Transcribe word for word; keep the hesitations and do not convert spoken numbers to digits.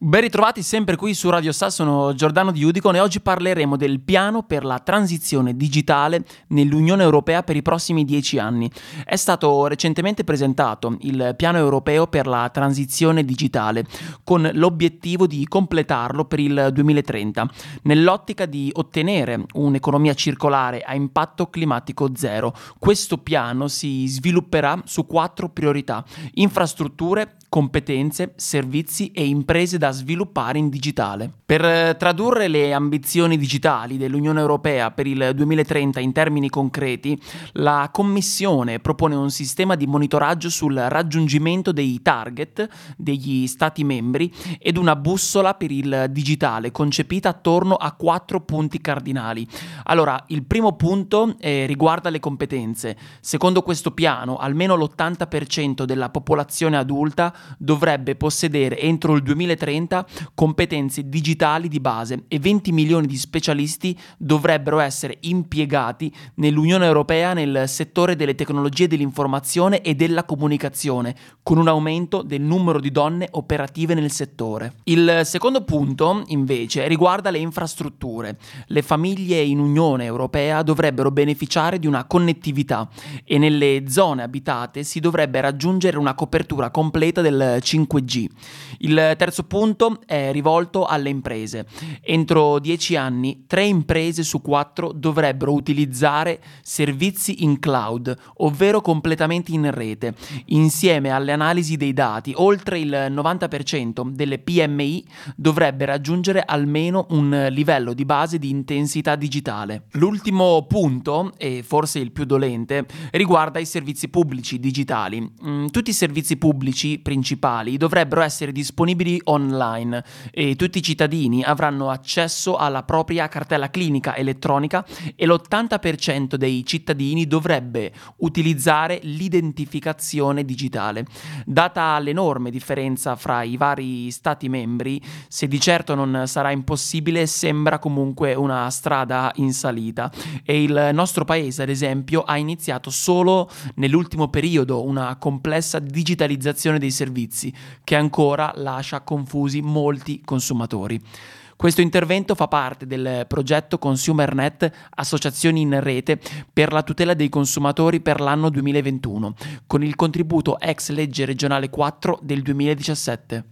Ben ritrovati sempre qui su Radio Sa, sono Giordano Di Udicon e oggi parleremo del piano per la transizione digitale nell'Unione Europea per i prossimi dieci anni. È stato recentemente presentato il piano europeo per la transizione digitale con l'obiettivo di completarlo per il duemilatrenta, nell'ottica di ottenere un'economia circolare a impatto climatico zero. Questo piano si svilupperà su quattro priorità: infrastrutture, competenze, servizi e imprese da sviluppare in digitale. Per tradurre le ambizioni digitali dell'Unione Europea per il duemilatrenta in termini concreti, la Commissione propone un sistema di monitoraggio sul raggiungimento dei target degli Stati membri ed una bussola per il digitale concepita attorno a quattro punti cardinali. Allora, il primo punto eh, riguarda le competenze. Secondo questo piano, almeno l'ottanta per cento della popolazione adulta dovrebbe possedere entro il duemilatrenta competenze digitali di base e venti milioni di specialisti dovrebbero essere impiegati nell'Unione Europea nel settore delle tecnologie dell'informazione e della comunicazione, con un aumento del numero di donne operative nel settore. Il secondo punto, invece, riguarda le infrastrutture. Le famiglie in Unione Europea dovrebbero beneficiare di una connettività e nelle zone abitate si dovrebbe raggiungere una copertura completa del cinque G. Il terzo punto è rivolto alle imprese. Entro dieci anni, tre imprese su quattro dovrebbero utilizzare servizi in cloud, ovvero completamente in rete. Insieme alle analisi dei dati, oltre il novanta per cento delle P M I dovrebbe raggiungere almeno un livello di base di intensità digitale. L'ultimo punto, e forse il più dolente, riguarda i servizi pubblici digitali. Tutti i servizi pubblici principali dovrebbero essere disponibili online e tutti i cittadini avranno accesso alla propria cartella clinica elettronica e l'ottanta per cento dei cittadini dovrebbe utilizzare l'identificazione digitale. Data l'enorme differenza fra i vari stati membri, se di certo non sarà impossibile, sembra comunque una strada in salita e il nostro paese, ad esempio, ha iniziato solo nell'ultimo periodo una complessa digitalizzazione dei servizi che ancora lascia confusi molti consumatori. Questo intervento fa parte del progetto ConsumerNet, associazioni in rete per la tutela dei consumatori per l'anno duemilaventuno, con il contributo ex legge regionale quattro del duemiladiciassette.